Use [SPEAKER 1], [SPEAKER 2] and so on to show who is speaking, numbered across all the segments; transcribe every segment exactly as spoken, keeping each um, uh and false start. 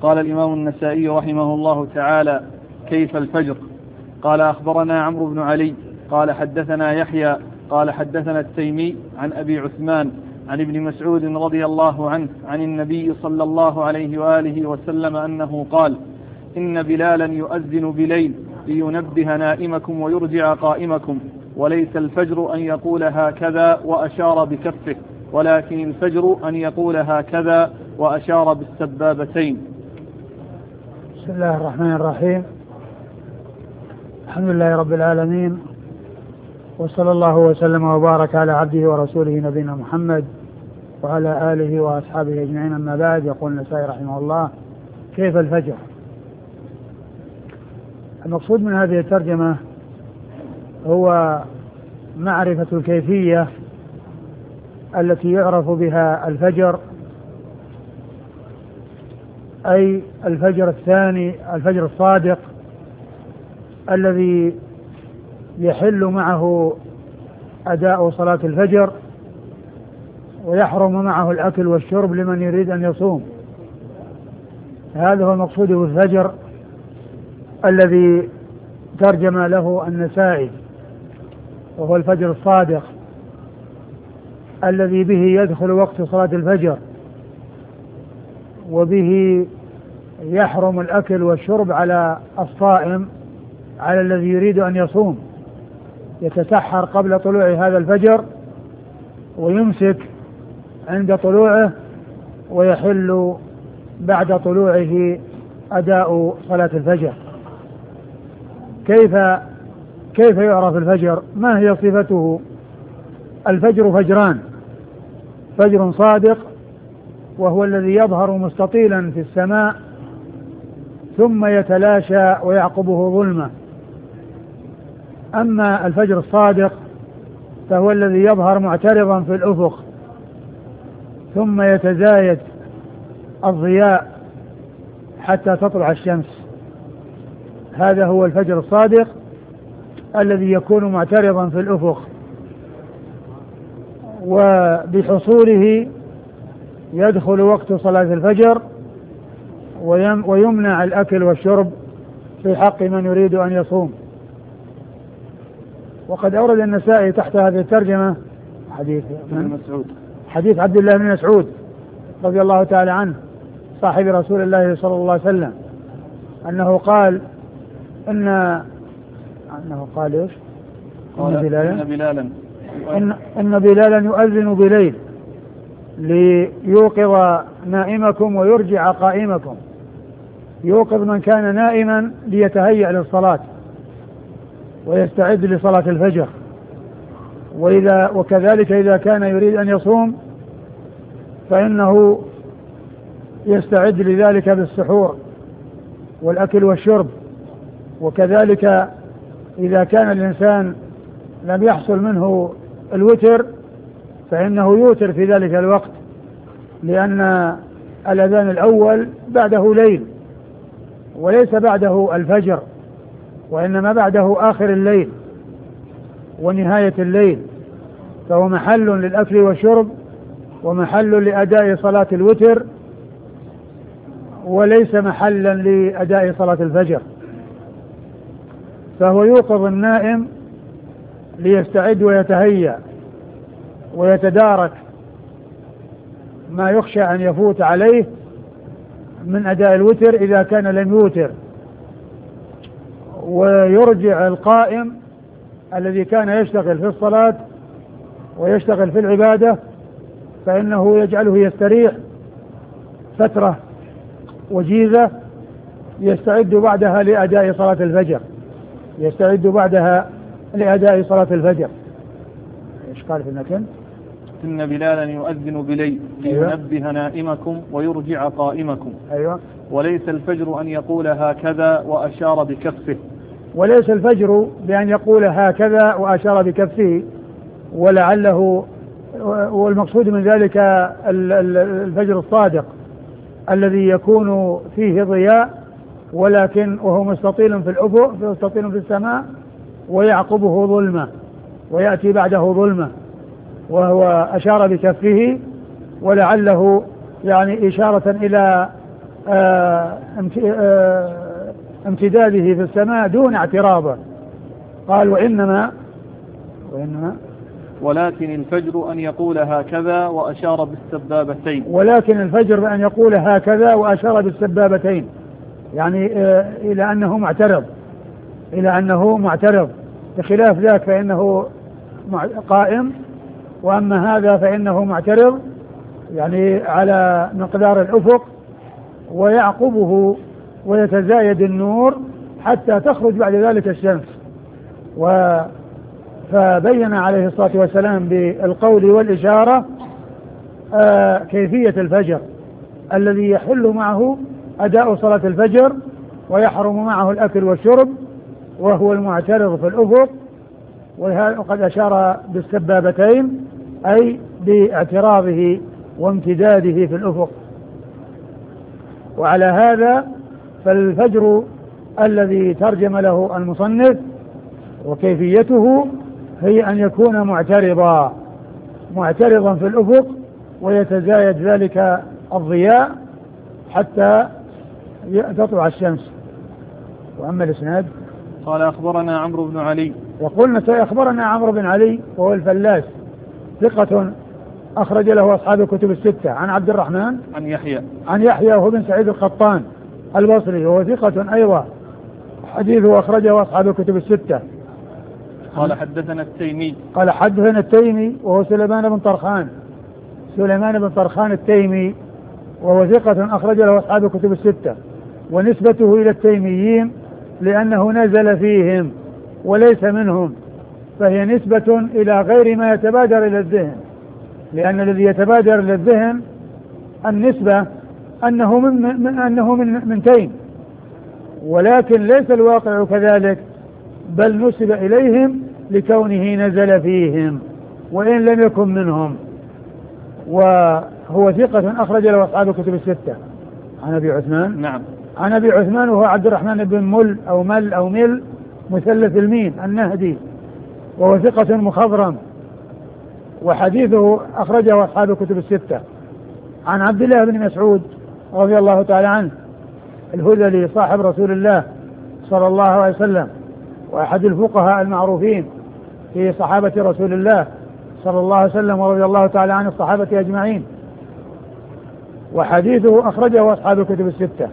[SPEAKER 1] قال الإمام النسائي رحمه الله تعالى: كيف الفجر؟ قال: أخبرنا عمرو بن علي قال حدثنا يحيى قال حدثنا التيمي عن أبي عثمان عن ابن مسعود رضي الله عنه عن النبي صلى الله عليه وآله وسلم أنه قال: إن بلالا يؤذن بليل لينبه نائمكم ويرجع قائمكم، وليس الفجر أن يقول هكذا وأشار بكفه، ولكن الفجر أن يقول هكذا وأشار بالسبابتين.
[SPEAKER 2] بسم الله الرحمن الرحيم. الحمد لله رب العالمين، وصلى الله وسلم وبارك على عبده ورسوله نبينا محمد وعلى آله وأصحابه أجمعين. أما بعد، يقول النسائي رحمه الله: كيف الفجر؟ المقصود من هذه الترجمة هو معرفة الكيفية التي يعرف بها الفجر، أي الفجر الثاني، الفجر الصادق الذي يحل معه أداء صلاة الفجر ويحرم معه الأكل والشرب لمن يريد أن يصوم. هذا هو المقصود بالفجر الذي ترجم له النسائي، وهو الفجر الصادق الذي به يدخل وقت صلاة الفجر، وبه يحرم الأكل والشرب على الصائم، على الذي يريد أن يصوم، يتسحر قبل طلوع هذا الفجر ويمسك عند طلوعه، ويحل بعد طلوعه أداء صلاة الفجر. كيف كيف يعرف الفجر؟ ما هي صفته؟ الفجر فجران: فجر صادق وهو الذي يظهر مستطيلا في السماء ثم يتلاشى ويعقبه ظلمة. أما الفجر الصادق فهو الذي يظهر معترضا في الأفق ثم يتزايد الضياء حتى تطلع الشمس. هذا هو الفجر الصادق الذي يكون معترضا في الأفق، وبحصوله يدخل وقت صلاة الفجر ويمنع الأكل والشرب في حق من يريد أن يصوم. وقد أورد النسائي تحت هذه الترجمة حديث
[SPEAKER 1] مسعود
[SPEAKER 2] حديث عبد الله بن مسعود رضي الله تعالى عنه صاحب رسول الله صلى الله عليه وسلم أنه قال إن أنه قال إيش؟
[SPEAKER 1] قال إن بلالا, بلالا
[SPEAKER 2] إن, إن بلالا يؤذن بليل ليوقظ نائمكم ويرجع قائمكم. يوقظ من كان نائما ليتهيأ للصلاة ويستعد لصلاة الفجر، وإذا وكذلك إذا كان يريد أن يصوم فإنه يستعد لذلك بالسحور والأكل والشرب. وكذلك إذا كان الإنسان لم يحصل منه الوتر فإنه يوتر في ذلك الوقت، لأن الأذان الأول بعده ليل وليس بعده الفجر، وإنما بعده آخر الليل ونهاية الليل، فهو محل للأكل والشرب ومحل لأداء صلاة الوتر وليس محلا لأداء صلاة الفجر. فهو يوقظ النائم ليستعد ويتهيأ ويتدارك ما يخشى أن يفوت عليه من أداء الوتر إذا كان لم يوتر، ويرجع القائم الذي كان يشتغل في الصلاة ويشتغل في العبادة فإنه يجعله يستريح فترة وجيزة يستعد بعدها لأداء صلاة الفجر يستعد بعدها لأداء صلاة الفجر. إيش قال في المتن؟
[SPEAKER 1] إن بلالا يؤذن بليل لينبه نائمكم ويرجع قائمكم.
[SPEAKER 2] أيوة.
[SPEAKER 1] وليس الفجر أن يقول هكذا وأشار بكفه.
[SPEAKER 2] وليس الفجر بأن يقول هكذا وأشار بكفه، ولعله والمقصود من ذلك الفجر الصادق الذي يكون فيه ضياء ولكن وهو مستطيل في الأفق، مستطيل في السماء، ويعقبه ظلمة ويأتي بعده ظلمة، وهو أشار بكفه ولعله يعني إشارة إلى آه امتداده في السماء دون اعتراضه. قال وإنما وإنما
[SPEAKER 1] ولكن الفجر أن يقول هكذا وأشار بالسبابتين.
[SPEAKER 2] ولكن الفجر بأن يقول هكذا وأشار بالسبابتين، يعني آه إلى أنه معترض، إلى أنه معترض، بخلاف ذاك فإنه قائم، وأما هذا فإنه معترض يعني على مقدار الأفق، ويعقبه ويتزايد النور حتى تخرج بعد ذلك الشمس. و فبين عليه الصلاة والسلام بالقول والإشارة آه كيفية الفجر الذي يحل معه أداء صلاة الفجر ويحرم معه الأكل والشرب، وهو المعترض في الأفق. وقد أشار بالسبابتين أي باعتراضه وامتداده في الأفق. وعلى هذا فالفجر الذي ترجم له المصنف وكيفيته هي أن يكون معترضا معترضا في الأفق، ويتزايد ذلك الضياء حتى تطلع الشمس. وأما الإسناد
[SPEAKER 1] قال أخبرنا عمرو بن علي.
[SPEAKER 2] وقلنا سيخبرنا عمرو بن علي وهو الفلاس ثقة أخرج له أصحاب الكتب الستة، عن عبد الرحمن
[SPEAKER 1] عن يحيى
[SPEAKER 2] عن يحيى وهو بن سعيد القطان البصري وهو ثقة أيضا، حديثه أخرجه أصحاب الكتب الستة.
[SPEAKER 1] قال حدثنا التيمي.
[SPEAKER 2] قال حدثنا التيمي وهو سليمان بن طرخان سليمان بن طرخان التيمي وهو ثقة أخرج له أصحاب الكتب الستة، ونسبته إلى التيميين لأنه نزل فيهم وليس منهم، فهي نسبة إلى غير ما يتبادر إلى الذهن، لأن الذي يتبادر إلى الذهن النسبة أنه من, من أنه من من تيم، ولكن ليس الواقع كذلك، بل نسب إليهم لكونه نزل فيهم وإن لم يكن منهم. وهو ثقة أخرج له أصحاب الكتب الستة. عن أبي عثمان
[SPEAKER 1] نعم
[SPEAKER 2] عن أبي عثمان وهو عبد الرحمن بن مل أو مل أو مل مثلث الميم النهدي، وهو ثقة مخضرم، وحديثه أخرجه أصحاب الكتب الستة. عن عبد الله بن مسعود رضي الله تعالى عنه الهذلي صاحب رسول الله صلى الله عليه وسلم، وأحد الفقهاء المعروفين في صحابة رسول الله صلى الله عليه وسلم، ورضي الله تعالى عن الصحابة أجمعين، وحديثه أخرجه أصحاب الكتب الستة.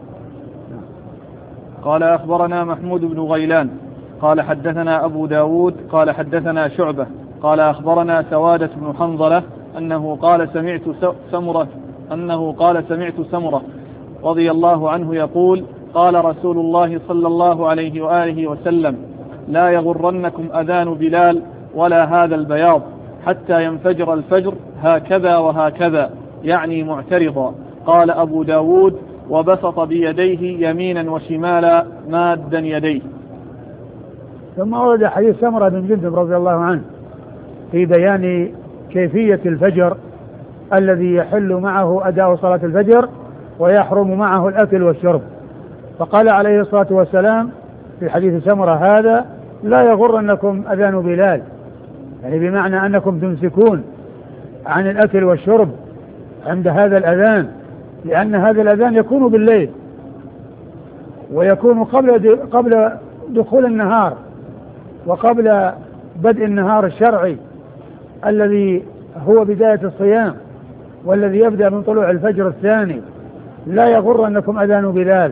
[SPEAKER 1] قال أخبرنا محمود بن غيلان قال حدثنا أبو داود قال حدثنا شعبة قال أخبرنا سوادة بن حنظلة أنه قال سمعت سمرة أنه قال سمعت سمرة رضي الله عنه يقول قال رسول الله صلى الله عليه وآله وسلم لا يغرنكم أذان بلال ولا هذا البياض حتى ينفجر الفجر هكذا وهكذا، يعني معترضا. قال أبو داود وبسط بيديه يمينا وشمالا مادا يديه.
[SPEAKER 2] ثم ورد حديث سمرة بن جندب رضي الله عنه في بيان كيفية الفجر الذي يحل معه أداء صلاة الفجر ويحرم معه الأكل والشرب. فقال عليه الصلاة والسلام في حديث سمرة هذا لا يغرنكم أذان بلال، يعني بمعنى أنكم تمسكون عن الأكل والشرب عند هذا الأذان، لأن هذا الأذان يكون بالليل ويكون قبل قبل دخول النهار وقبل بدء النهار الشرعي الذي هو بداية الصيام والذي يبدأ من طلوع الفجر الثاني. لا يغرنكم أذان بلال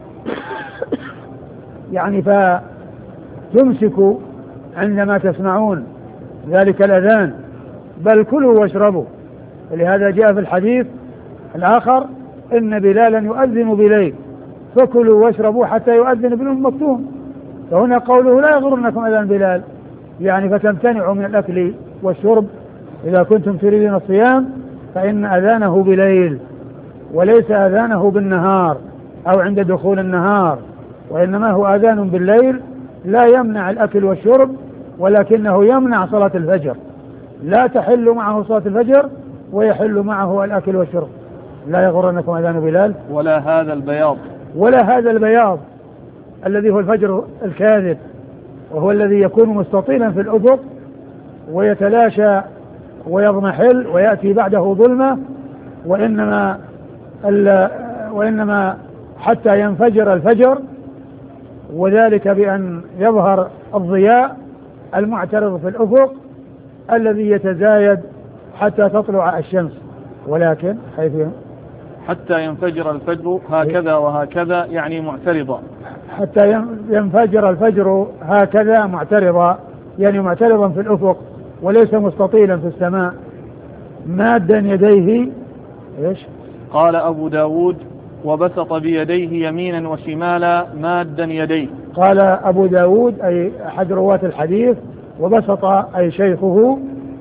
[SPEAKER 2] يعني فتمسكوا عندما تسمعون ذلك الأذان، بل كلوا واشربوا. ولهذا جاء في الحديث الآخر إن بلالا يؤذن بليل فكلوا واشربوا حتى يؤذن ابن مكتوم. فهنا قوله لا يغرنكم أذان بلال يعني فتمتنعوا من الأكل والشرب إذا كنتم تريدون الصيام، فإن أذانه بليل وليس أذانه بالنهار أو عند دخول النهار، وإنما هو أذان بالليل لا يمنع الأكل والشرب ولكنه يمنع صلاة الفجر، لا تحل معه صلاة الفجر ويحل معه الأكل والشرب. لا يغرنكم أذان بلال
[SPEAKER 1] ولا هذا البياض
[SPEAKER 2] ولا هذا البياض الذي هو الفجر الكاذب، وهو الذي يكون مستطيلا في الأفق ويتلاشى ويضمحل ويأتي بعده ظلمة، وإنما وإنما حتى ينفجر الفجر، وذلك بأن يظهر الضياء المعترض في الأفق الذي يتزايد حتى تطلع الشمس. ولكن حيث
[SPEAKER 1] حتى ينفجر الفجر هكذا وهكذا يعني معترضا،
[SPEAKER 2] حتى ينفجر الفجر هكذا معترضا يعني معترضا في الأفق وليس مستطيلا في السماء مادا يديه. إيش؟
[SPEAKER 1] قال أبو داود وبسط بيديه يمينا وشمالا مادا يديه.
[SPEAKER 2] قال أبو داود أي أحد رواة الحديث وبسط أي شيخه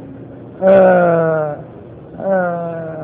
[SPEAKER 2] آآ آآ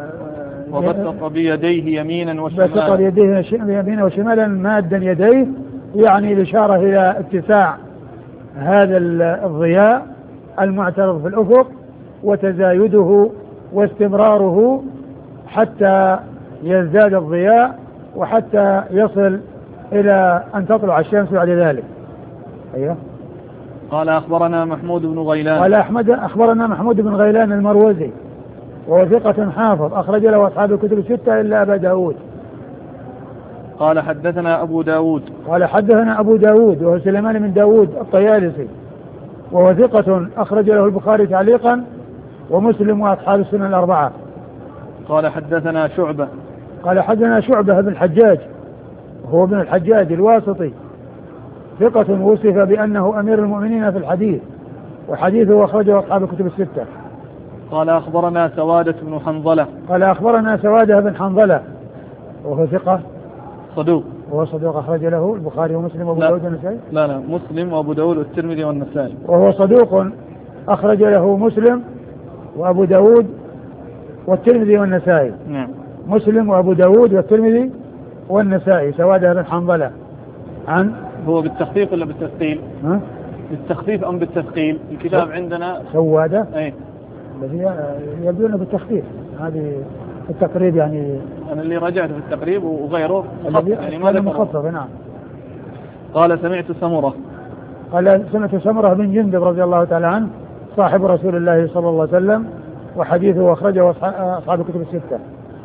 [SPEAKER 1] وبسط بيديه يمينا وشمالا
[SPEAKER 2] بسط بيديه يمينا وشمالا مادا يديه يعني الإشارة إلى اتساع هذا الضياء المعترض في الأفق وتزايده واستمراره حتى يزداد الضياء وحتى يصل إلى أن تطلع الشمس بعد ذلك. أيوه.
[SPEAKER 1] قال أخبرنا محمود بن غيلان.
[SPEAKER 2] قال أحمد أخبرنا محمود بن غيلان المروزي وهو ثقة حافظ أخرج له أصحاب الكتب الستة إلا أبا داود.
[SPEAKER 1] قال حدثنا أبو داود.
[SPEAKER 2] قال حدثنا أبو داود وهو سليمان بن داود الطيالسي وهو ثقة أخرج له البخاري تعليقا ومسلم وأصحاب السنن الأربعة.
[SPEAKER 1] قال حدثنا شعبة.
[SPEAKER 2] قال حدثنا شعبة بن الحجاج هو ابن الحجاج الواسطي ثقة وصف بأنه أمير المؤمنين في الحديث وحديثه أخرجه أصحاب الكتب الستة.
[SPEAKER 1] قال أخبرنا سوادة بن حنظلة.
[SPEAKER 2] قال أخبرنا سوادة بن حنظلة وهو ثقة
[SPEAKER 1] صدوق
[SPEAKER 2] وهو صدوق أخرج له البخاري ومسلم وأبو داود والنسائي.
[SPEAKER 1] لا لا مسلم وأبو داود والترمذي والنسائي.
[SPEAKER 2] وهو صدوق أخرج له مسلم وأبو داود والترمذي والنسائي.
[SPEAKER 1] نعم.
[SPEAKER 2] مسلم وأبو داود والترمذي والنسائي. سوادة بن حنظلة عن
[SPEAKER 1] هو بالتخفيف ولا بالتثقيل؟
[SPEAKER 2] ها؟
[SPEAKER 1] بالتخفيف أم بالتثقيل؟ الكتاب عندنا
[SPEAKER 2] سوادة
[SPEAKER 1] أي
[SPEAKER 2] الذي يبدون بالتخفيف هذه التقريب يعني
[SPEAKER 1] أنا اللي رجعت في التقريب وغيره مخفف يعني ما
[SPEAKER 2] مخفف. نعم.
[SPEAKER 1] قال سمعت سمرة.
[SPEAKER 2] قال سمعت سمرة بن جندب رضي الله تعالى عنه صاحب رسول الله صلى الله عليه وسلم وحديثه أخرجه أصحاب الكتب الستة.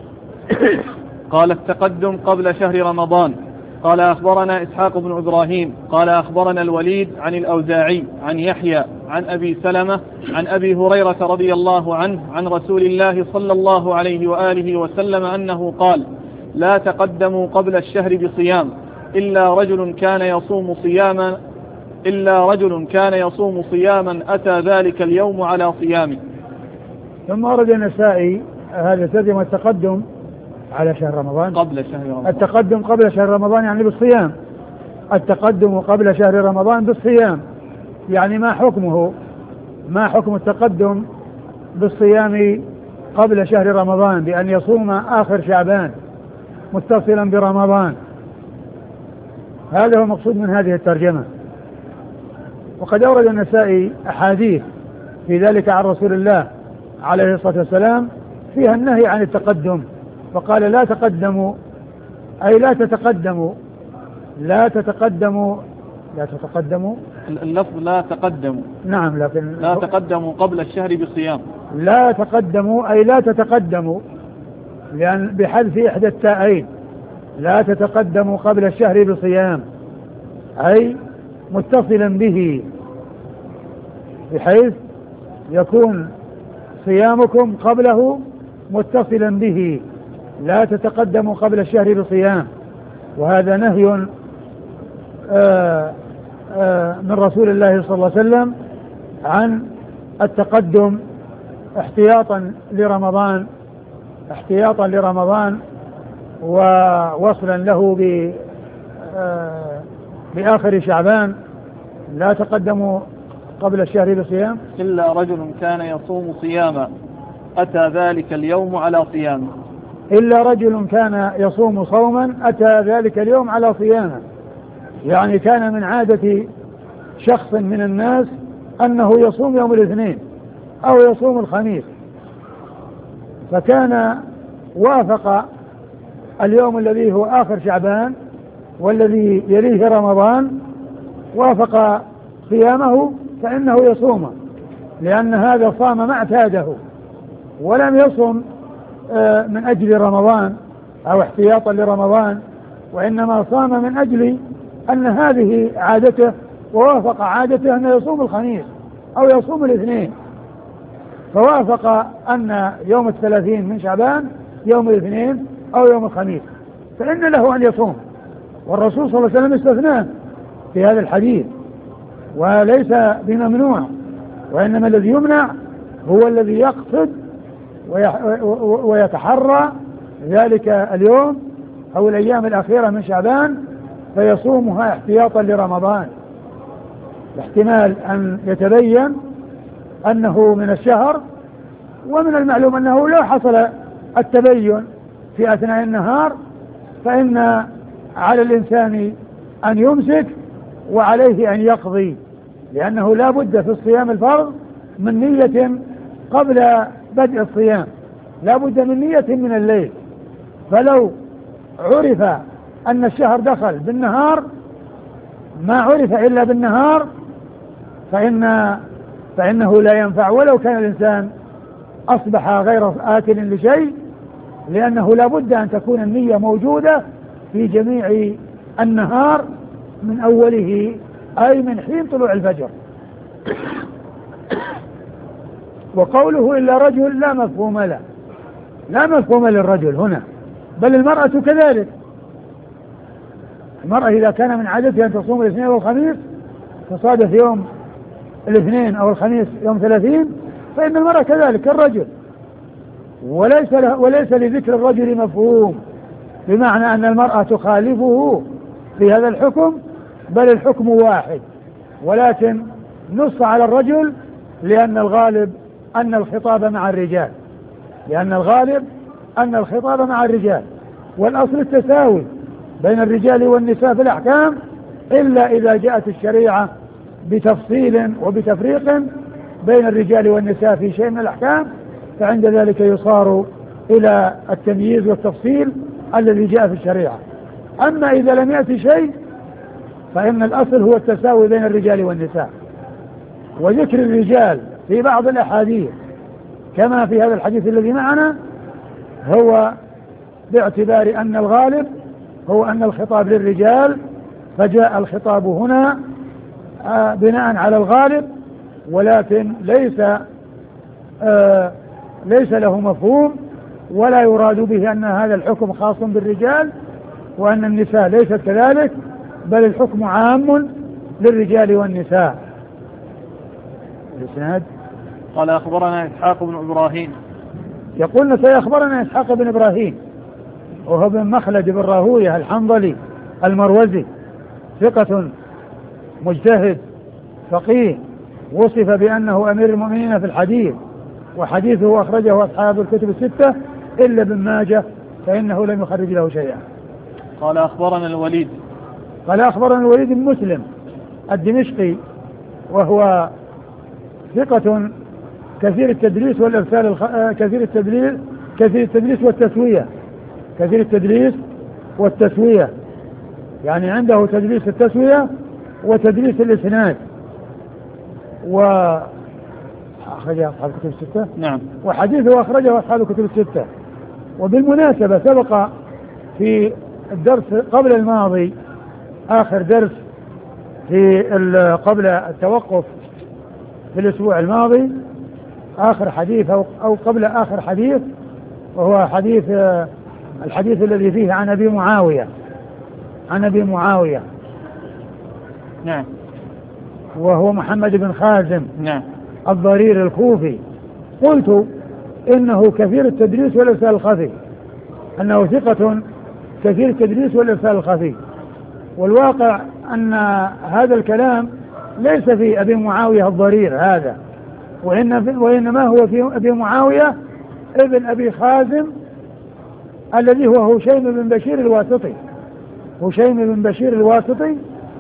[SPEAKER 1] قال التقدم قبل شهر رمضان. قال أخبرنا إسحاق بن إبراهيم قال أخبرنا الوليد عن الأوزاعي عن يحيى عن أبي سلمة عن أبي هريرة رضي الله عنه عن رسول الله صلى الله عليه وآله وسلم أنه قال لا تقدموا قبل الشهر بصيام إلا رجل كان يصوم صياما إلا رجل كان يصوم صياما أتى ذلك اليوم على صيامه.
[SPEAKER 2] ثم ورد النسائي هذا ترجمة التقدم على شهر رمضان
[SPEAKER 1] قبل شهر رمضان.
[SPEAKER 2] التقدم قبل شهر رمضان يعني بالصيام. التقدم قبل شهر رمضان بالصيام يعني ما حكمه ما حكم التقدم بالصيام قبل شهر رمضان بأن يصوم آخر شعبان متصلا برمضان. هذا هو المقصود من هذه الترجمة. وقد أورد النسائي أحاديث في ذلك عن رسول الله عليه الصلاة والسلام فيها النهي عن التقدم فقال لا تقدموا أي لا تتقدموا لا تتقدموا لا تتقدموا
[SPEAKER 1] اللفظ لا تقدموا.
[SPEAKER 2] نعم لكن
[SPEAKER 1] لا تقدموا قبل الشهر بصيام.
[SPEAKER 2] لا تقدموا أي لا تتقدموا لأن بحذف إحدى التاءين لا تتقدموا قبل الشهر بصيام أي متصلا به بحيث يكون صيامكم قبله متصلا به. لا تتقدموا قبل الشهر بصيام وهذا نهي آآ آآ من رسول الله صلى الله عليه وسلم عن التقدم احتياطا لرمضان احتياطا لرمضان ووصلا له بآخر شعبان. لا تقدموا قبل الشهر بصيام
[SPEAKER 1] إلا رجل كان يصوم صياما أتى ذلك اليوم على صيامه.
[SPEAKER 2] إلا رجل كان يصوم صوما أتى ذلك اليوم على صيامه يعني كان من عادة شخص من الناس أنه يصوم يوم الاثنين أو يصوم الخميس فكان وافق اليوم الذي هو آخر شعبان والذي يليه رمضان وافق صيامه فإنه يصوم لأن هذا صام ما اعتاده ولم يصم من أجل رمضان أو احتياطا لرمضان، وإنما صام من أجل أن هذه عادته، ووافق عادته أن يصوم الخميس أو يصوم الاثنين، فوافق أن يوم الثلاثين من شعبان يوم الاثنين أو يوم الخميس، فإن له أن يصوم. والرسول صلى الله عليه وسلم استثناه في هذا الحديث، وليس بممنوع، وإنما الذي يمنع هو الذي يقصد ويتحرى ذلك اليوم أو الأيام الأخيرة من شعبان فيصومها احتياطا لرمضان، احتمال أن يتبين أنه من الشهر. ومن المعلوم أنه لو حصل التبين في أثناء النهار فإن على الإنسان أن يمسك وعليه أن يقضي، لأنه لا بد في الصيام الفرض من نية قبل بدء الصيام، لا بد من نية من الليل. فلو عرف أن الشهر دخل بالنهار ما عرف إلا بالنهار فإن فإنه لا ينفع ولو كان الإنسان أصبح غير آكل لشيء، لأنه لا بد أن تكون النية موجودة في جميع النهار من أوله، أي من حين طلوع الفجر. وقوله إلا رجل لا مفهوم له، لا مفهوم للرجل هنا، بل المرأة كذلك. المرأة إذا كان من عادتها أن تصوم الاثنين والخميس تصادف يوم الاثنين أو الخميس يوم ثلاثين، فإن المرأة كذلك الرجل، وليس وليس لذكر الرجل مفهوم بمعنى أن المرأة تخالفه في هذا الحكم، بل الحكم واحد، ولكن نص على الرجل لأن الغالب أن الخطاب مع الرجال، لأن الغالب أن الخطاب مع الرجال، والأصل التساوي بين الرجال والنساء في الأحكام، إلا إذا جاءت الشريعة بتفصيل وبتفريق بين الرجال والنساء في شيء من الأحكام، فعند ذلك يصار إلى التمييز والتفصيل الذي جاء في الشريعة. أما إذا لم يأتي شيء فإن الأصل هو التساوي بين الرجال والنساء، وذكر الرجال في بعض الأحاديث كما في هذا الحديث الذي معنا هو باعتبار أن الغالب هو أن الخطاب للرجال، فجاء الخطاب هنا آه بناء على الغالب، ولكن ليس آه ليس له مفهوم، ولا يراد به أن هذا الحكم خاص بالرجال وأن النساء ليست كذلك، بل الحكم عام للرجال والنساء. الإسناد
[SPEAKER 1] قال أخبرنا إسحاق بن إبراهيم،
[SPEAKER 2] يقولنا سيخبرنا إسحاق بن إبراهيم وهو بن مخلد بن راهويه الحنظلي المروزي، ثقة مجتهد فقيه، وصف بأنه أمير المؤمنين في الحديث، وحديثه أخرجه أصحاب الكتب الستة إلا ابن ماجه فإنه لم يخرج له شيئا.
[SPEAKER 1] قال أخبرنا الوليد،
[SPEAKER 2] قال أخبرنا الوليد بن مسلم الدمشقي وهو ثقة كثير التدليس والإرسال الخ... كثير التدليس كثير التدليس والتسوية كثير التدليس والتسوية يعني عنده تدليس التسوية وتدليس الإسناد، وأخرجه أصحاب الكتب الستة.
[SPEAKER 1] نعم.
[SPEAKER 2] وحديثه أخرجه أصحاب الكتب الستة. وبالمناسبة سبق في الدرس قبل الماضي آخر درس في قبل التوقف في الأسبوع الماضي آخر حديث أو, أو قبل آخر حديث، وهو حديث الحديث الذي فيه عن أبي معاوية عن أبي معاوية
[SPEAKER 1] نعم،
[SPEAKER 2] وهو محمد بن خازم
[SPEAKER 1] نعم
[SPEAKER 2] الضرير الكوفي. قلت إنه كثير التدليس والإرسال الخفي، أنه ثقة كثير التدليس والإرسال الخفي، والواقع أن هذا الكلام ليس في أبي معاوية الضرير هذا، وإنما هو في أبي معاوية ابن أبي خازم الذي هو هشيم بن بشير الواسطي. هشيم بن بشير الواسطي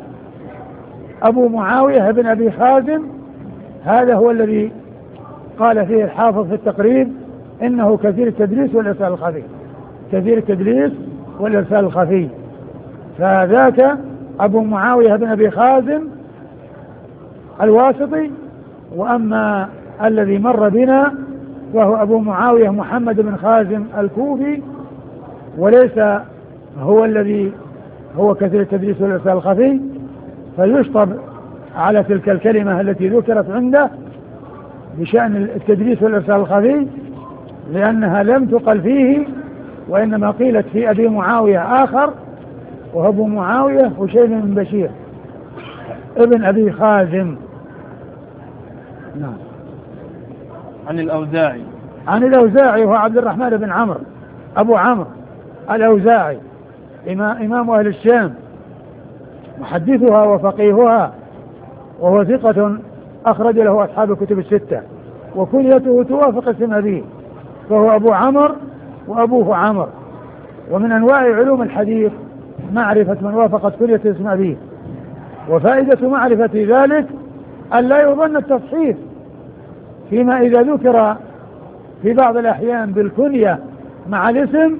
[SPEAKER 2] أبو معاوية ابن أبي خازم، هذا هو الذي قال فيه الحافظ في التقريب إنه كثير التدليس والإرسال الخفي، كثير التدليس والإرسال الخفي، فذاك أبو معاوية بن أبي خازم الواسطي. وأما الذي مر بنا وهو أبو معاوية محمد بن خازم الكوفي، وليس هو الذي هو كثير التدليس والإرسال الخفي، فيشطب على تلك الكلمة التي ذكرت عنده بشأن التدليس والإرسال الخفي، لأنها لم تقل فيه، وإنما قيلت في أبي معاوية آخر، وأبو معاوية هشيم بن بشير ابن أبي خازم. نعم.
[SPEAKER 1] عن الأوزاعي
[SPEAKER 2] عن الأوزاعي هو عبد الرحمن بن عمرو أبو عمرو الأوزاعي، إمام أهل الشام، محدثها وفقيهها، وهو ثقة أخرج له أصحاب الكتب الستة، وكنيته توافق اسم أبيه، فهو أبو عمرو وأبوه عمرو. ومن أنواع علوم الحديث معرفة من وافقت كنية اسم أبيه، وفائدة معرفة ذلك أن لا يظن التصحيف فيما إذا ذكر في بعض الأحيان بالكنية مع الاسم،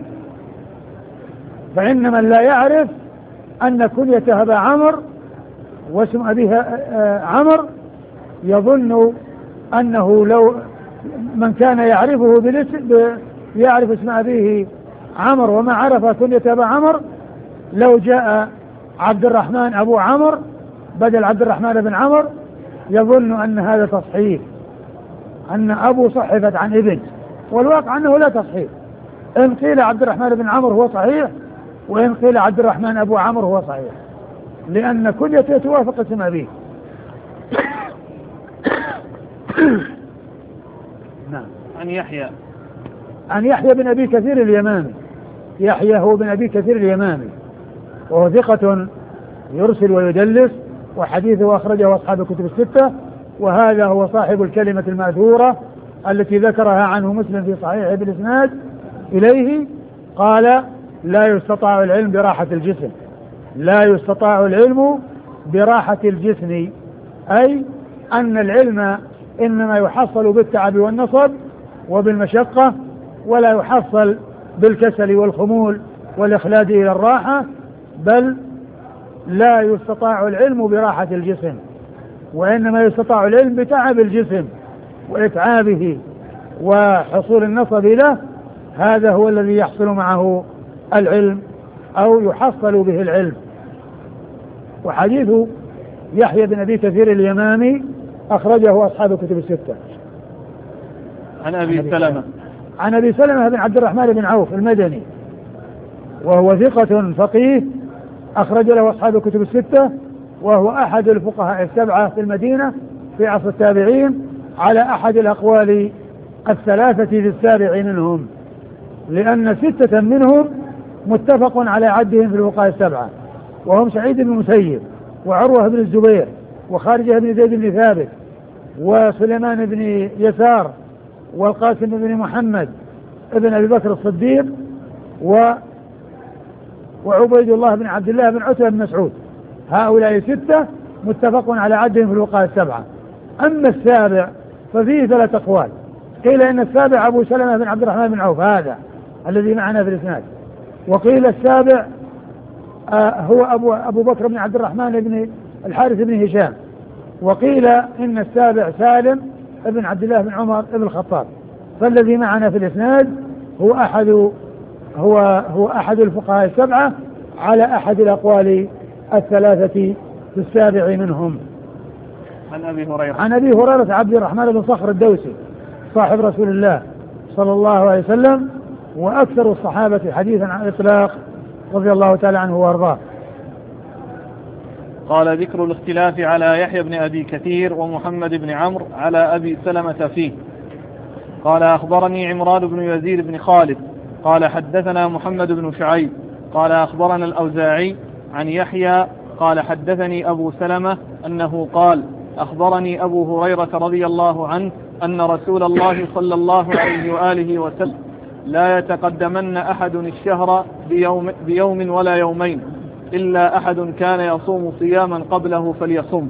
[SPEAKER 2] فإن من لا يعرف أن كنيته أبا عمرو واسم أبيه عمرو يظن أنه لو من كان يعرفه بالاسم يعرف اسم أبيه عمرو وما عرف كنية أبا عمرو، لو جاء عبد الرحمن أبو عمرو بدل عبد الرحمن بن عمرو يظن أن هذا تصحيح، أن أبو صحفت عن ابن، والواقع أنه لا تصحيح. إن قيل عبد الرحمن بن عمرو هو صحيح، وإن قيل عبد الرحمن أبو عمرو هو صحيح، لأن كنيته توافق اسم أبيه.
[SPEAKER 1] نعم. عن يحيى
[SPEAKER 2] عن يحيى بن أبي كثير اليمامي، يحيى هو بن أبي كثير اليمامي، وهو ثقة يرسل ويدلس، وحديثه أخرجه أصحاب الكتب الستة، وهذا هو صاحب الكلمة المأثورة التي ذكرها عنه مسلم في صحيحه بالإسناد إليه، قال: لا يستطاع العلم براحة الجسم، لا يستطاع العلم براحة الجسم، أي أن العلم إنما يحصل بالتعب والنصب وبالمشقة، ولا يحصل بالكسل والخمول والإخلاد إلى الراحة، بل لا يستطاع العلم براحة الجسم، وإنما يستطاع العلم بتعب الجسم وإتعابه وحصول النصب له، هذا هو الذي يحصل معه العلم أو يحصل به العلم. وحديث يحيى بن أبي كثير اليمامي أخرجه أصحاب الكتب الستة.
[SPEAKER 1] عن أبي سلمة
[SPEAKER 2] عن أبي سلمة بن عبد الرحمن بن عوف المدني، وهو ثقة فقيه أخرج له أصحاب الكتب الستة، وهو أحد الفقهاء السبعة في المدينة في عصر التابعين، على أحد الأقوال الثلاثة في السابع منهم، لأن ستة منهم متفق على عدهم في الفقهاء السبعة، وهم سعيد بن المسيب، وعروة بن الزبير، وخارجة بن زيد بن ثابت، وسليمان بن يسار، والقاسم بن محمد ابن أبي بكر الصديق، و وعبيد الله بن عبد الله بن عتبة بن مسعود. هؤلاء ستة متفق على عدهم في الفقهاء السبعة. أما السابع ففيه ثلاث أقوال، قيل إن السابع أبو سلمة بن عبد الرحمن بن عوف هذا الذي معنا في الإسناد، وقيل السابع آه هو أبو, أبو بكر بن عبد الرحمن بن الحارث بن هشام، وقيل إن السابع سالم ابن عبد الله بن عمر بن الخطاب. فالذي معنا في الإسناد هو أحد هو هو أحد الفقهاء السبعة على أحد الأقوال الثلاثة في السابع منهم.
[SPEAKER 1] عن أبي هريرة
[SPEAKER 2] عن أبي هريرة عبد الرحمن بن صخر الدوسي صاحب رسول الله صلى الله عليه وسلم، وأكثر الصحابة حديثا عن الإطلاق رضي الله تعالى عنه وأرضاه.
[SPEAKER 1] قال: ذكر الاختلاف على يحيى بن أبي كثير ومحمد بن عمرو على أبي سلمة فيه. قال: أخبرني عمران بن يزيد بن خالد قال: حدثنا محمد بن شعيب قال: أخبرنا الأوزاعي عن يحيى قال: حدثني أبو سلمة أنه قال: أخبرني أبو هريرة رضي الله عنه أن رسول الله صلى الله عليه وآله وسلم لا يتقدمن أحد الشهر بيوم, بيوم ولا يومين إلا أحد كان يصوم صياما قبله فليصم.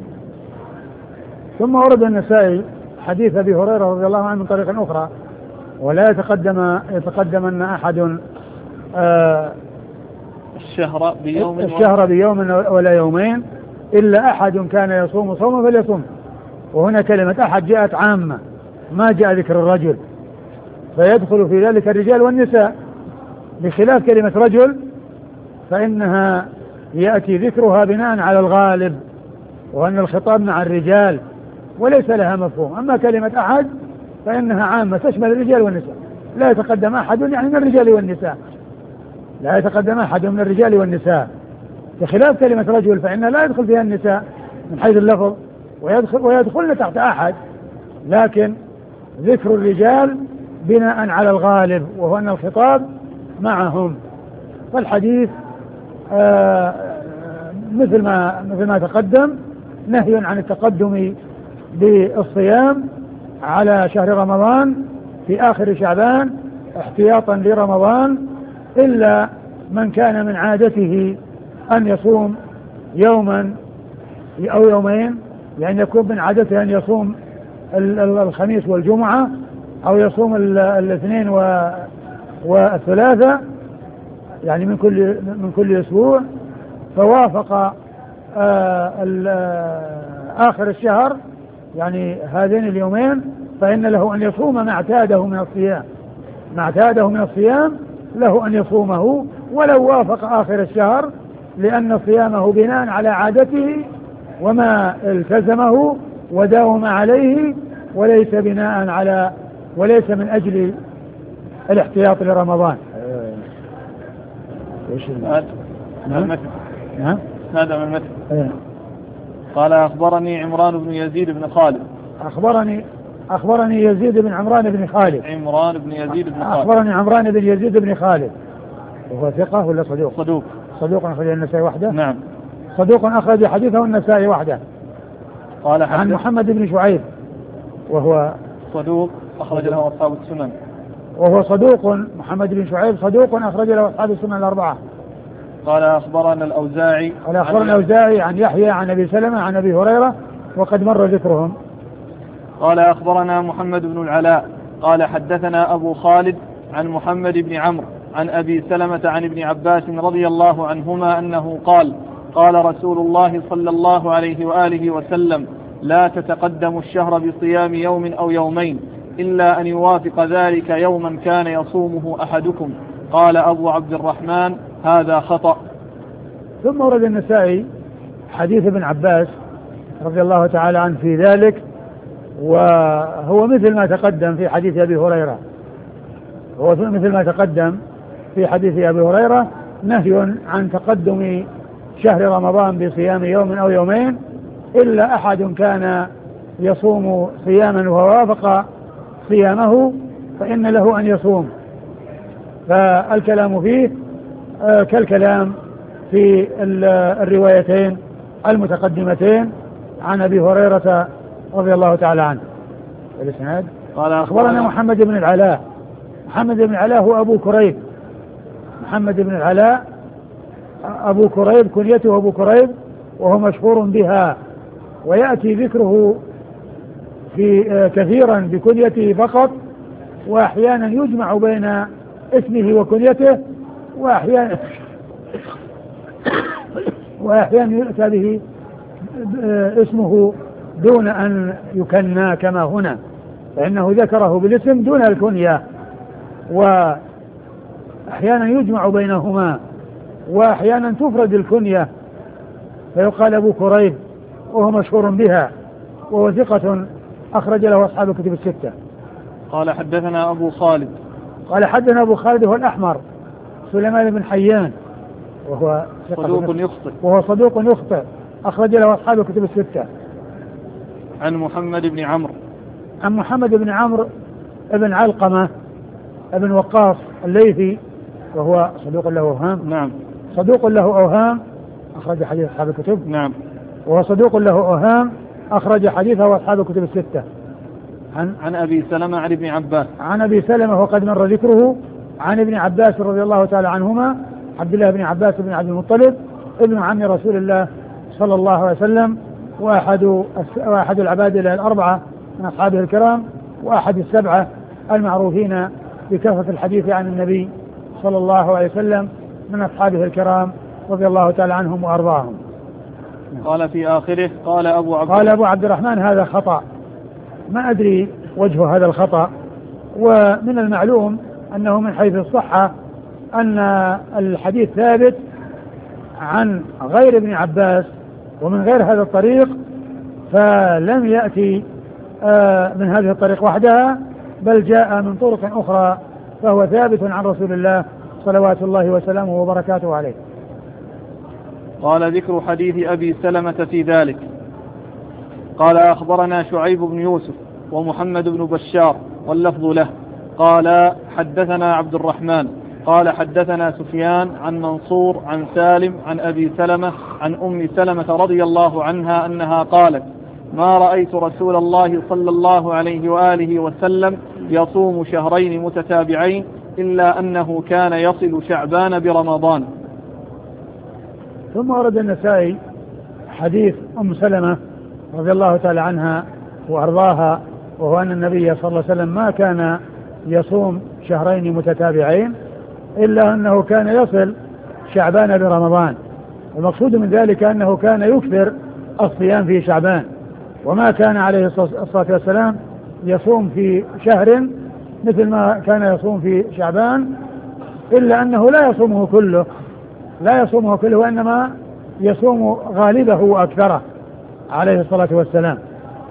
[SPEAKER 2] ثم ورد النسائي حديث أبي هريرة رضي الله عنه من طريق أخرى: ولا يتقدم يتقدمن أحد آه
[SPEAKER 1] الشهر بيوم
[SPEAKER 2] الشهر بيوم ولا يومين إلا أحد كان يصوم صوما فليصم. وهنا كلمة أحد جاءت عامة، ما جاء ذكر الرجل، فيدخل في ذلك الرجال والنساء، بخلاف كلمة رجل فإنها يأتي ذكرها بناء على الغالب وأن الخطاب مع الرجال وليس لها مفهوم. أما كلمة أحد فإنها عامة تشمل الرجال والنساء، لا يتقدم أحد يعني من الرجال والنساء، لا يتقدم أحد من الرجال والنساء، بخلاف كلمة رجل فإنها لا يدخل فيها النساء من حيث اللفظ ويدخل ويدخلن تحت أحد، لكن ذكر الرجال بناء على الغالب وهو أن الخطاب معهم. فالحديث آه مثل ما مثل ما تقدم نهي عن التقدم بالصيام على شهر رمضان في آخر شعبان احتياطا لرمضان، إلا من كان من عادته أن يصوم يوما أو يومين، يعني يكون من عادته أن يصوم الخميس والجمعة أو يصوم الاثنين والثلاثة يعني من كل من كل أسبوع، فوافق آخر الشهر يعني هذين اليومين، فإن له أن يصوم ما اعتاده من الصيام، ما اعتاده من الصيام له أن يصومه ولو وافق آخر الشهر، لأن صيامه بناء على عادته وما التزمه وداوم عليه، وليس بناء على وليس من أجل الاحتياط لرمضان.
[SPEAKER 1] نعم نعم هذا من المتن. قال أخبرني عمران بن يزيد بن خالد.
[SPEAKER 2] أخبرني أخبرني يزيد بن عمران بن خالد.
[SPEAKER 1] عمران بن يزيد بن خالد.
[SPEAKER 2] أخبرني عمران بن يزيد بن خالد. وهو ثقة ولا صدوق؟
[SPEAKER 1] صدوق.
[SPEAKER 2] صدوق أخرج النسائي وحده.
[SPEAKER 1] نعم.
[SPEAKER 2] صدوق أخرج حديثه النسائي وحده.
[SPEAKER 1] قال
[SPEAKER 2] عن محمد بن شعيب وهو
[SPEAKER 1] صدوق أخرج له أصحاب السنن.
[SPEAKER 2] وهو صدوق محمد بن شعيب صدوق أخرج له أصحاب السنن الأربعة.
[SPEAKER 1] قال أخبرنا الأوزاعي.
[SPEAKER 2] قال أخبرنا الأوزاعي عن يحيى عن أبي سلمة عن أبي هريرة وقد مر ذكرهم.
[SPEAKER 1] قال أخبرنا محمد بن العلاء قال حدثنا أبو خالد عن محمد بن عمرو عن أبي سلمة عن ابن عباس رضي الله عنهما أنه قال قال رسول الله صلى الله عليه وآله وسلم لا تتقدم الشهر بصيام يوم أو يومين إلا أن يوافق ذلك يوما كان يصومه أحدكم. قال أبو عبد الرحمن هذا خطأ.
[SPEAKER 2] ثم ورد النسائي حديث ابن عباس رضي الله تعالى عنه في ذلك، وهو مثل ما تقدم في حديث أبي هريرة، هو مثل ما تقدم في حديث أبي هريرة، نهي عن تقدم شهر رمضان بصيام يوم أو يومين إلا أحد كان يصوم صياما ووافق صيامه فإن له أن يصوم. فالكلام فيه آه كالكلام في الروايتين المتقدمتين عن أبي هريرة رضي الله تعالى عنه. الإسناد قال أخبرنا محمد بن العلاء. محمد بن العلاء هو أبو كريب، محمد بن العلاء أبو كريب كنيته أبو كريب وهو مشهور بها، ويأتي ذكره في كثيرا بكنيته فقط، وأحيانا يجمع بين اسمه وكنيته، وأحيانا وأحيانا يؤتى به اسمه دون أن يكنى كما هنا، فإنه ذكره بالاسم دون الكنية، وأحيانا يجمع بينهما، وأحيانا تفرد الكنية فيقال أبو كريب وهو مشهور بها، وهو ثقة أخرج له أصحاب الكتب الستة.
[SPEAKER 1] قال حدثنا أبو خالد.
[SPEAKER 2] قال حدثنا أبو خالد هو الأحمر سليمان بن حيان وهو
[SPEAKER 1] صدوق يخطئ
[SPEAKER 2] وهو صدوق يخطئ أخرج له أصحاب الكتب الستة.
[SPEAKER 1] عن محمد بن عمرو.
[SPEAKER 2] عن محمد بن عمرو ابن علقمة ابن وقاص الليثي وهو صدوق له أوهام.
[SPEAKER 1] نعم.
[SPEAKER 2] صدوق له أوهام أخرج حديث أصحاب الكتب.
[SPEAKER 1] نعم.
[SPEAKER 2] وهو صدوق له أوهام أخرج حديثه أصحاب الكتب الستة.
[SPEAKER 1] عن عن أبي سلمة عن ابن عباس.
[SPEAKER 2] عن أبي سلمة وقد مر ذكره. عن ابن عباس رضي الله تعالى عنهما، عبد الله بن عباس بن عبد المطلب ابن عم رسول الله صلى الله عليه وسلم، وأحد وأحد العبادلة الأربعة من أصحابه الكرام، وأحد السبعة المعروفين بكثرة الحديث عن النبي صلى الله عليه وسلم من أصحابه الكرام رضي الله تعالى عنهم وأرضاهم.
[SPEAKER 1] قال في آخره قال أبو عبد
[SPEAKER 2] قال أبو عبد الرحمن هذا خطأ. ما أدري وجه هذا الخطأ، ومن المعلوم أنه من حيث الصحة أن الحديث ثابت عن غير ابن عباس ومن غير هذا الطريق، فلم يأتي من هذه الطريق وحدها، بل جاء من طرق أخرى، فهو ثابت عن رسول الله صلوات الله وسلامه وبركاته عليه.
[SPEAKER 1] قال ذكر حديث أبي سلمة في ذلك. قال أخبرنا شعيب بن يوسف ومحمد بن بشار واللفظ له. قال حدثنا عبد الرحمن قال حدثنا سفيان عن منصور عن سالم عن أبي سلمة عن أم سلمة رضي الله عنها أنها قالت: ما رأيت رسول الله صلى الله عليه وآله وسلم يصوم شهرين متتابعين إلا أنه كان يصل شعبان برمضان.
[SPEAKER 2] ثم ورد النسائي حديث أم سلمة رضي الله تعالى عنها وأرضاها، وهو أن النبي صلى الله عليه وسلم ما كان يصوم شهرين متتابعين إلا أنه كان يصل شعبان برمضان. المقصود من ذلك أنه كان يكثر الصيام في شعبان، وما كان عليه الصلاة والسلام يصوم في شهر مثل ما كان يصوم في شعبان، إلا أنه لا يصومه كله لا يصومه كله وإنما يصوم غالبه وأكثره عليه الصلاة والسلام.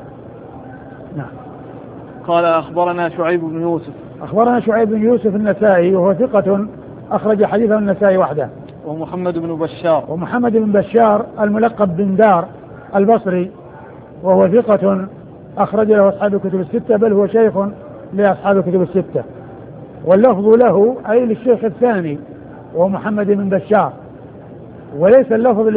[SPEAKER 2] نعم.
[SPEAKER 1] قال أخبرنا شعيب بن يوسف
[SPEAKER 2] أخبرنا شعيب بن يوسف النسائي وهو ثقة أخرج حديثه النسائي وحده.
[SPEAKER 1] ومحمد بن بشار
[SPEAKER 2] ومحمد بن بشار الملقب بن دار البصري، وهو ثقة أخرج له أصحاب الكتب الستة، بل هو شيخ لأصحاب الكتب الستة. واللفظ له أي للشيخ الثاني وهو محمد بن بشار، وليس اللفظ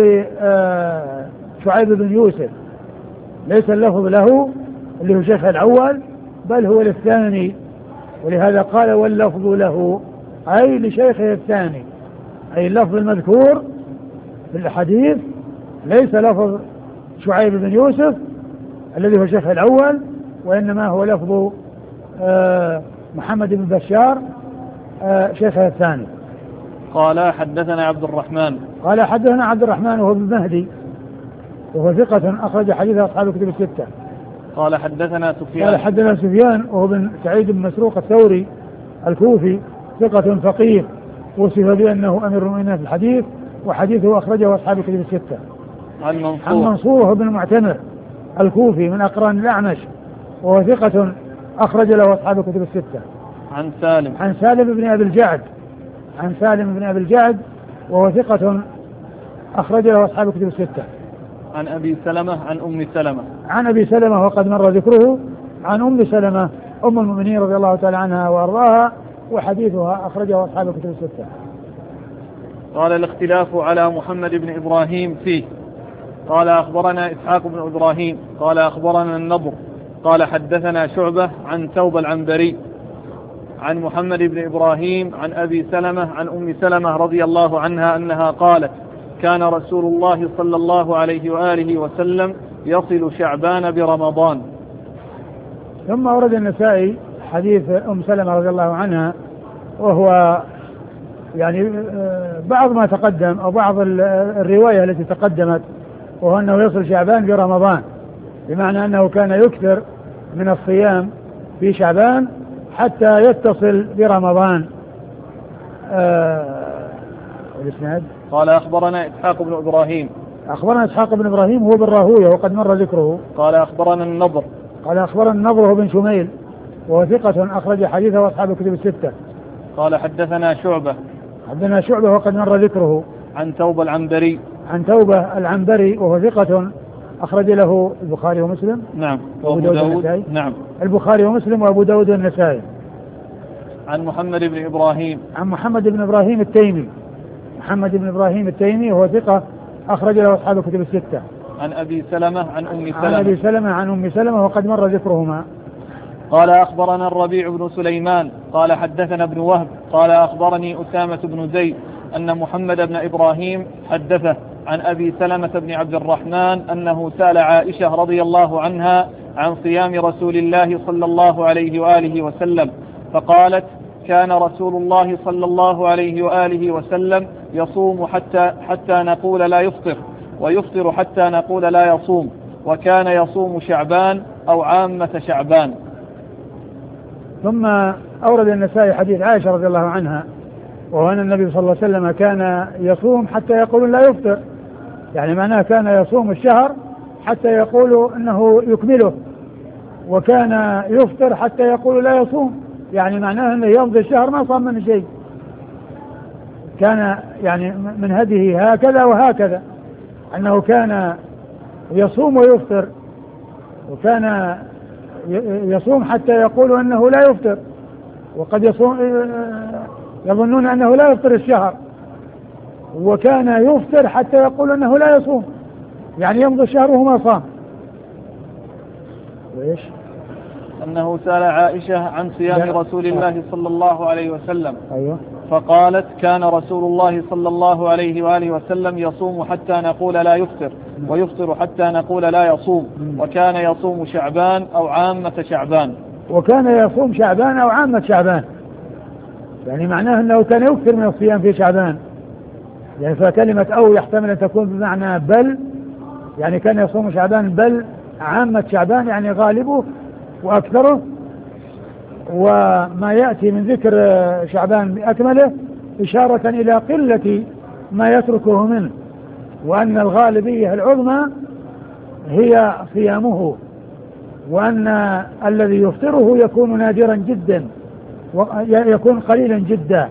[SPEAKER 2] لشعيب بن يوسف، ليس اللفظ له اللي هو الشيخ الأول، بل هو للثاني، ولهذا قال واللفظ له أي لشيخه الثاني، أي اللفظ المذكور في الحديث ليس لفظ شعيب بن يوسف الذي هو الشيخ الأول، وإنما هو لفظ آه محمد بن بشار آه شيخه الثاني.
[SPEAKER 1] قال حدثنا عبد الرحمن
[SPEAKER 2] قال حدثنا عبد الرحمن وهو بن مهدي، وهو ثقة أخرج حديث أصحاب الكتب الستة.
[SPEAKER 1] قال حدثنا سفيان
[SPEAKER 2] قال حدثنا سفيان وهو بن سعيد بن مسروق الثوري الكوفي، ثقة فقيه، وصف بأنه أمير المؤمنين في الحديث، وحديثه أخرجه أصحاب الكتب الستة.
[SPEAKER 1] عن منصور
[SPEAKER 2] عن منصور وهو بن معتمر الكوفي من أقران الأعمش، وهو ثقة أخرج له أصحاب الكتب الستة.
[SPEAKER 1] عن سالم
[SPEAKER 2] عن سالم بن أبي الجعد عن سالم بن أبي الجعد وهو ثقة أخرج له أصحاب الكتب الستة.
[SPEAKER 1] عن أبي سلمة عن أم سلمة
[SPEAKER 2] عن أبي سلمة وقد مر ذكره. عن أم سلمة أم المؤمنين رضي الله تعالى عنها وأرضاها، وحديثها أخرجه أصحاب الكتب الستة.
[SPEAKER 1] قال الاختلاف على محمد بن إبراهيم فيه. قال أخبرنا إسحاق بن إبراهيم قال أخبرنا النضر قال حدثنا شعبة عن ثوب العنبري عن محمد بن إبراهيم عن أبي سلمة عن أم سلمة رضي الله عنها أنها قالت: كان رسول الله صلى الله عليه وآله وسلم يصل شعبان برمضان.
[SPEAKER 2] ثم ورد النسائي حديث أم سلمة رضي الله عنها، وهو يعني بعض ما تقدم أو بعض الرواية التي تقدمت، وهو أنه يصل شعبان برمضان، بمعنى أنه كان يكثر من الصيام في شعبان حتى يتصل برمضان. آه والإسناد
[SPEAKER 1] قال أخبرنا إسحاق بن إبراهيم
[SPEAKER 2] أخبرنا إسحاق بن إبراهيم هو بن راهويه وقد مر ذكره.
[SPEAKER 1] قال أخبرنا النضر
[SPEAKER 2] قال أخبرنا النضر هو بن شميل وهو ثقة أخرج حديثه أصحاب الكتب الستة.
[SPEAKER 1] قال حدثنا شعبة
[SPEAKER 2] حدثنا شعبة وقد مر ذكره.
[SPEAKER 1] عن ثوب العنبري
[SPEAKER 2] عن توبة العنبري وهو ثقة أخرج له البخاري ومسلم.
[SPEAKER 1] نعم.
[SPEAKER 2] وأبو داود والنسائي.
[SPEAKER 1] نعم.
[SPEAKER 2] البخاري ومسلم وأبو داود والنسائي.
[SPEAKER 1] عن محمد بن إبراهيم
[SPEAKER 2] عن محمد بن إبراهيم التيمي محمد بن إبراهيم التيمي وهو ثقة أخرج له أصحاب الكتب الستة.
[SPEAKER 1] عن أبي سلمة عن أم سلمة
[SPEAKER 2] عن أبي سلمة عن أم سلمة وقد مر ذكرهما.
[SPEAKER 1] قال أخبرنا الربيع بن سليمان قال حدثنا ابن وهب قال أخبرني أسامة بن زيد أن محمد بن إبراهيم حدثه عن أبي سلمة بن عبد الرحمن أنه سأل عائشة رضي الله عنها عن صيام رسول الله صلى الله عليه وآله وسلم، فقالت: كان رسول الله صلى الله عليه وآله وسلم يصوم حتى, حتى نقول لا يفطر، ويفطر حتى نقول لا يصوم، وكان يصوم شعبان أو عامة شعبان.
[SPEAKER 2] ثم أورد النسائي حديث عائشة رضي الله عنها وهو أن النبي صلى الله عليه وسلم كان يصوم حتى يقول لا يفطر، يعني معناه كان يصوم الشهر حتى يقول أنه يكمله، وكان يفطر حتى يقول لا يصوم، يعني معناه أنه يمضي الشهر ما صام من شيء. كان يعني من هديه هكذا وهكذا، أنه كان يصوم ويفطر، وكان يصوم حتى يقول أنه لا يفطر، وقد يصوم يظنون أنه لا يفطر الشهر، وكان يفطر حتى يقول أنه لا يصوم، يعني يمضي الشهر وهو ما صام. وإيش؟
[SPEAKER 1] أنه سأل عائشة عن صيام رسول الله صلى الله عليه وسلم.
[SPEAKER 2] أيوة.
[SPEAKER 1] فقالت كان رسول الله صلى الله عليه وآله وسلم يصوم حتى نقول لا يفطر، ويفطر حتى نقول لا يصوم، وكان يصوم شعبان أو عامة شعبان.
[SPEAKER 2] وكان يصوم شعبان أو عامة شعبان، يعني معناه أنه كان يكثر من الصيام في شعبان، يعني فكلمة أو يحتمل أن تكون بمعنى بل، يعني كان يصوم شعبان بل عامة شعبان، يعني غالبه وأكثره. وما يأتي من ذكر شعبان بأكمله إشارة إلى قلة ما يتركه منه، وأن الغالبية العظمى هي صيامه، وأن الذي يفطره يكون نادرا جدا ويكون قليلا جدا،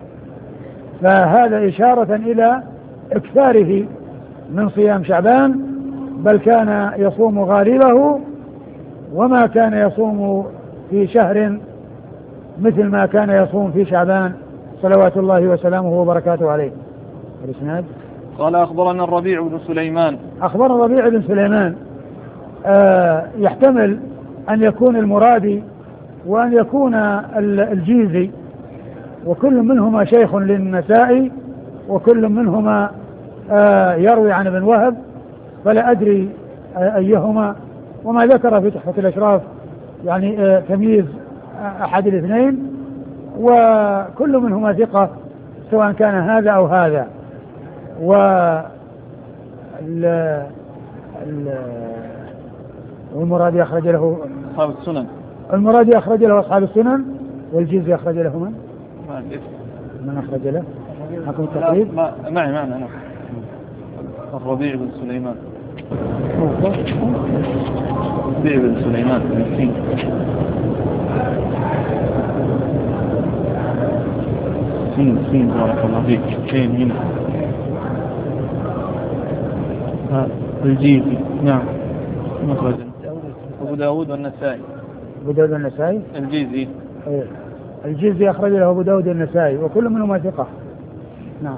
[SPEAKER 2] فهذا إشارة إلى إكثاره من صيام شعبان، بل كان يصوم غالبه، وما كان يصوم في شهر مثل ما كان يصوم في شعبان صلوات الله وسلامه وبركاته عليه. الإسناد
[SPEAKER 1] قال أخبرنا الربيع بن سليمان.
[SPEAKER 2] أخبرنا الربيع بن سليمان آه يحتمل أن يكون المرادي وأن يكون الجيزي، وكل منهما شيخ للنسائي، وكل منهما آه يروي عن ابن وهب، فلا أدري آه أيهما، وما ذكر في تحفة الأشراف يعني آه تمييز أحد الاثنين، وكل منهما ثقة سواء كان هذا أو هذا. و والمرادي أخرج له
[SPEAKER 1] أصحاب السنن.
[SPEAKER 2] المرادي أخرج له أصحاب السنن، والجيزي أخرج له من؟ من أخرج له؟ حكم التقريب؟
[SPEAKER 1] معي معنا أنا الربيع بن سليمان. الربيع بن سليمان مسكين. سين سين بارك الله فيك. فين هنا؟ ها الجيزي. نعم. مخرج أبو داود والنسائي.
[SPEAKER 2] أبو داود والنسائي.
[SPEAKER 1] الجيزي.
[SPEAKER 2] أيه. الجيزي أخرج له أبو داود والنسائي، وكل منهما ثقة. نعم.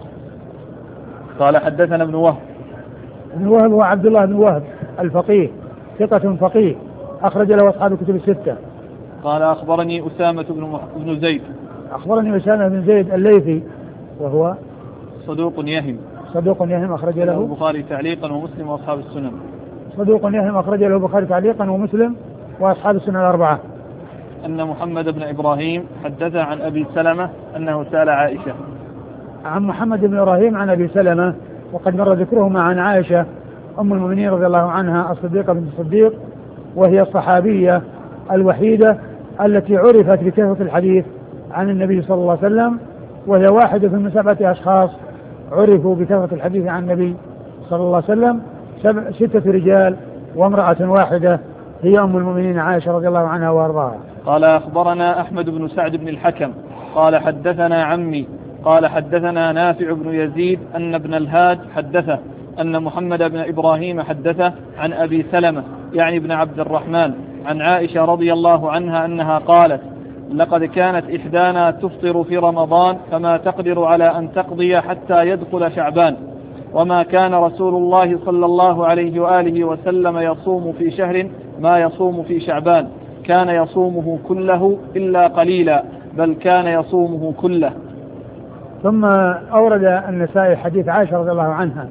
[SPEAKER 1] قال حدثنا ابن وهب.
[SPEAKER 2] ابن وهب هو عبد الله بن وهب الفقيه، ثقة فقيه، أخرج له أصحاب الكتب الستة.
[SPEAKER 1] قال أخبرني أسامة بن مح... بن زيد.
[SPEAKER 2] أخبرني أسامة بن زيد الليثي، وهو
[SPEAKER 1] صدوق يهم.
[SPEAKER 2] صدوق يهم أخرج له
[SPEAKER 1] البخاري تعليقا ومسلم وأصحاب السنن.
[SPEAKER 2] صدوق يهم أخرج له البخاري تعليقا ومسلم وأصحاب السنن الأربعة.
[SPEAKER 1] أن محمد بن إبراهيم حدث عن أبي سلمة أنه سأل عائشة.
[SPEAKER 2] عن محمد بن إبراهيم عن أبي سلمة، وقد مر ذكرهما عن عائشة أم المؤمنين رضي الله عنها الصديقة بنت الصديق، وهي الصحابية الوحيدة التي عرفت بكثرة الحديث عن النبي صلى الله عليه وسلم، وهي واحدة من سبعة أشخاص عرفوا بكثرة الحديث عن النبي صلى الله عليه وسلم، ستة رجال وامرأة واحدة هي أم المؤمنين عائشة رضي الله عنها وأرضاها.
[SPEAKER 1] قال أخبرنا أحمد بن سعد بن الحكم قال حدثنا عمي قال حدثنا نافع بن يزيد أن ابن الهاد حدثه أن محمد بن إبراهيم حدثه عن أبي سلمة يعني ابن عبد الرحمن عن عائشة رضي الله عنها أنها قالت: لقد كانت إحدانا تفطر في رمضان فما تقدر على أن تقضي حتى يدخل شعبان، وما كان رسول الله صلى الله عليه وآله وسلم يصوم في شهر ما يصوم في شعبان، كان يصومه كله إلا قليلا، بل كان يصومه كله.
[SPEAKER 2] ثم أورد النسائي حديث عائشة رضي الله عنها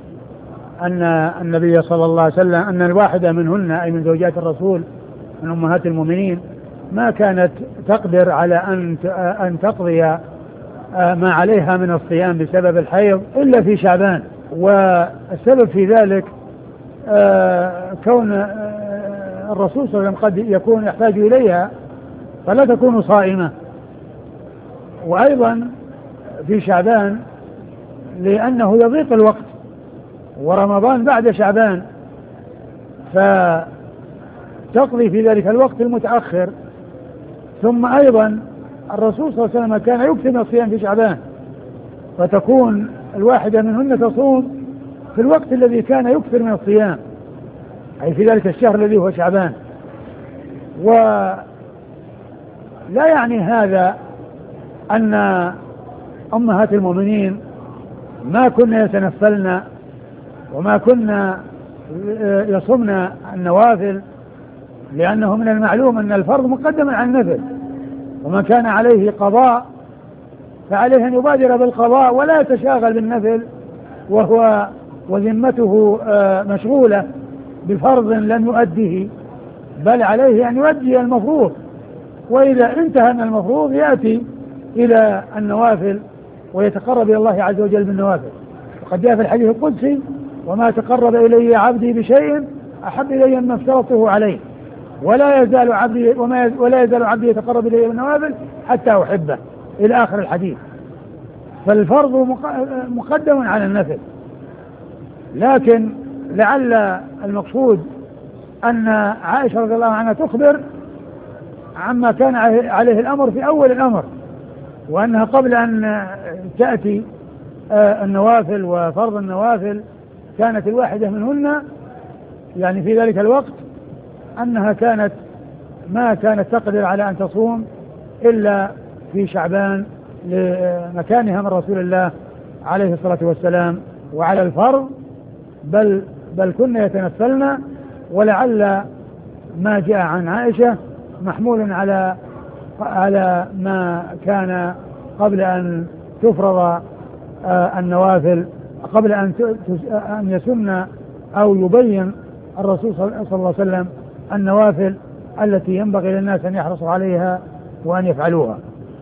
[SPEAKER 2] أن النبي صلى الله عليه وسلم أن الواحدة منهن أي من زوجات الرسول من أمهات المؤمنين ما كانت تقدر على أن أن تقضي ما عليها من الصيام بسبب الحيض إلا في شعبان، والسبب في ذلك كون الرسول صلى الله عليه وسلم قد يكون يحتاج إليها فلا تكون صائمة، وأيضا في شعبان لأنه يضيق الوقت، ورمضان بعد شعبان، فتقضي في ذلك الوقت المتأخر. ثم أيضا الرسول صلى الله عليه وسلم كان يكثر من الصيام في شعبان، فتكون الواحدة منهن تصوم في الوقت الذي كان يكثر من الصيام، أي في ذلك الشهر الذي هو شعبان. ولا يعني هذا أن أمهات المؤمنين ما كنا يتنفلن وما كنا يصمن النوافل، لأنه من المعلوم أن الفرض مقدم على النفل، ومن كان عليه قضاء فعليه أن يبادر بالقضاء ولا يتشاغل بالنفل وهو وذمته مشغولة بفرض لم يؤديه، بل عليه أن يؤدي المفروض، وإذا انتهى من المفروض يأتي إلى النوافل ويتقرب إلى الله عز وجل بالنوافل. وقد جاء في الحديث القدسي: وما تقرب إلي عبدي بشيء أحب إلي مما افترضته عليه، ولا يزال عبدي وما ولا يزال عبدي يتقرب إلي بالنوافل حتى أحبه، إلى آخر الحديث. فالفرض مقدم على النفل، لكن لعل المقصود أن عائشة رضي الله عنها تخبر عما كان عليه الأمر في أول الأمر، وأنها قبل أن تأتي النوافل وفرض النوافل كانت الواحدة منهن يعني في ذلك الوقت أنها كانت ما كانت تقدر على أن تصوم إلا في شعبان لمكانها من رسول الله عليه الصلاة والسلام وعلى الفرض، بل بل كنا يتنفلن. ولعل ما جاء عن عائشة محمول على على ما كان قبل أن تفرض النوافل، قبل أن أن يسن أو يبين الرسول صلى الله عليه وسلم النوافل التي ينبغي للناس أن يحرصوا عليها وأن يفعلوها.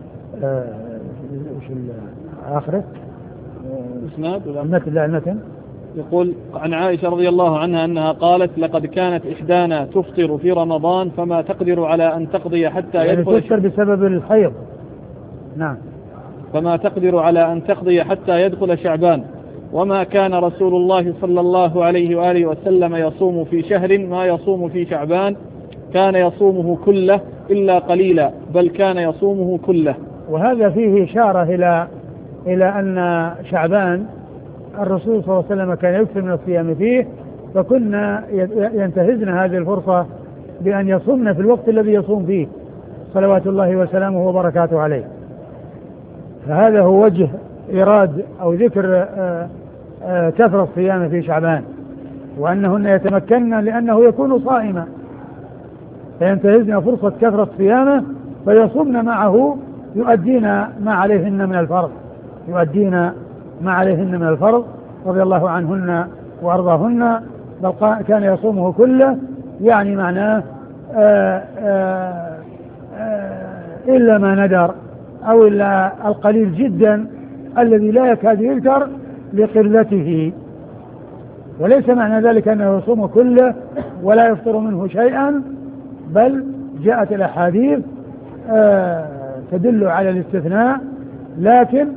[SPEAKER 2] وش آخره؟
[SPEAKER 1] إسناد ولا
[SPEAKER 2] المتن؟ لا المتن.
[SPEAKER 1] يقول عن عائشة رضي الله عنها أنها قالت: لقد كانت إحدانا تفطر في رمضان فما تقدر على أن تقضي حتى
[SPEAKER 2] يعني
[SPEAKER 1] يدخل
[SPEAKER 2] تفطر بسبب الحيض. نعم.
[SPEAKER 1] فما تقدر على أن تقضي حتى يدخل شعبان، وما كان رسول الله صلى الله عليه وآله وسلم يصوم في شهر ما يصوم في شعبان، كان يصومه كله إلا قليلا، بل كان يصومه كله.
[SPEAKER 2] وهذا فيه إشارة إلى إلى أن شعبان الرسول صلى الله عليه وسلم كان يكثر من الصيام فيه، فكنا ينتهزن هذه الفرصة بأن يصومن في الوقت الذي يصوم فيه صلوات الله وسلامه وبركاته عليه. فهذا هو وجه إيراد أو ذكر كثرة الصيام في شعبان، وأنهن يتمكن لأنه يكون صائما فينتهزن فرصة كثرة صيامه فيصومن معه، يؤدين ما عليهن من الفرض يؤدين ما عليهن من الفرض رضي الله عنهن وأرضاهن، بل كان يصومه كله، يعني معناه آآ آآ آآ إلا ما ندر أو إلا القليل جدا الذي لا يكاد يذكر لقلته، وليس معنى ذلك أنه يصوم كله ولا يفطر منه شيئا، بل جاءت الأحاديث تدل على الاستثناء، لكن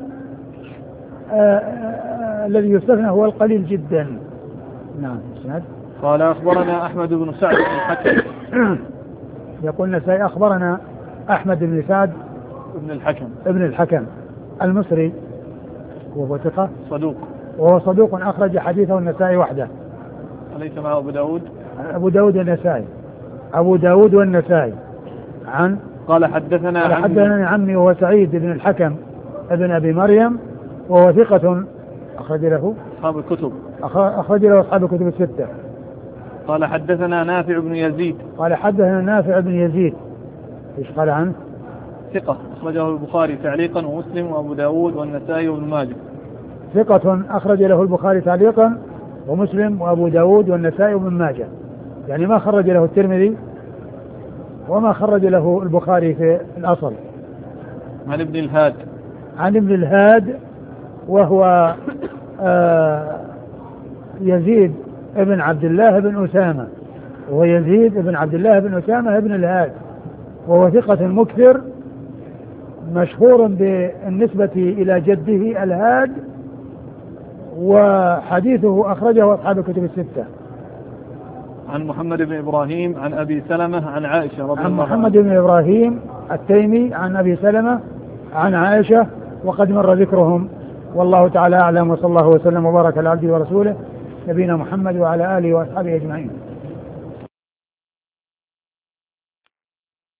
[SPEAKER 2] الذي يستثنى هو القليل جدا. نعم.
[SPEAKER 1] قال: أخبرنا أحمد بن سعد بن الحكم.
[SPEAKER 2] يقول النسائي: أخبرنا أحمد بن سعد
[SPEAKER 1] ابن الحكم
[SPEAKER 2] ابن الحكم المصري، وهو ثقة
[SPEAKER 1] صدوق،
[SPEAKER 2] وهو صدوق أخرج حديثه النسائي وحده.
[SPEAKER 1] أليس معه أبو داود؟
[SPEAKER 2] أبو داود والنسائي أبو داود والنسائي عن
[SPEAKER 1] قال: حدثنا
[SPEAKER 2] قال حدثنا عمي وهو سعيد بن الحكم ابن أبي مريم، وهو ثقة أخرج له
[SPEAKER 1] أصحاب الكتب
[SPEAKER 2] أخرج له أصحاب الكتب الستة.
[SPEAKER 1] قال: حدثنا نافع بن يزيد
[SPEAKER 2] قال حدثنا نافع بن يزيد. إيش قال عنه؟
[SPEAKER 1] ثقة أخرجه البخاري تعليقا ومسلم وأبو داود والنسائي وابن ماجه.
[SPEAKER 2] ثقة أخرج له البخاري تعليقا ومسلم وأبو داود والنسائي وابن ماجه، يعني ما خرج له الترمذي وما خرج له البخاري في الأصل.
[SPEAKER 1] عن ابن الهاد
[SPEAKER 2] عن ابن الهاد وهو آه يزيد ابن عبد الله بن أسامة، وهو يزيد ابن عبد الله بن أسامة ابن الهاد، وهو ثقة مكثر مشهور بالنسبة إلى جده الهاد، وحديثه أخرجه أصحاب الكتب الستة.
[SPEAKER 1] عن محمد بن إبراهيم عن أبي سلمة عن عائشة رضي الله عنها.
[SPEAKER 2] عن محمد بن إبراهيم التيمي عن أبي سلمة عن عائشة، وقد مر ذكرهم، والله تعالى أعلم، وصلى الله وسلم وبارك على عبده ورسوله نبينا محمد وعلى آله وأصحابه أجمعين.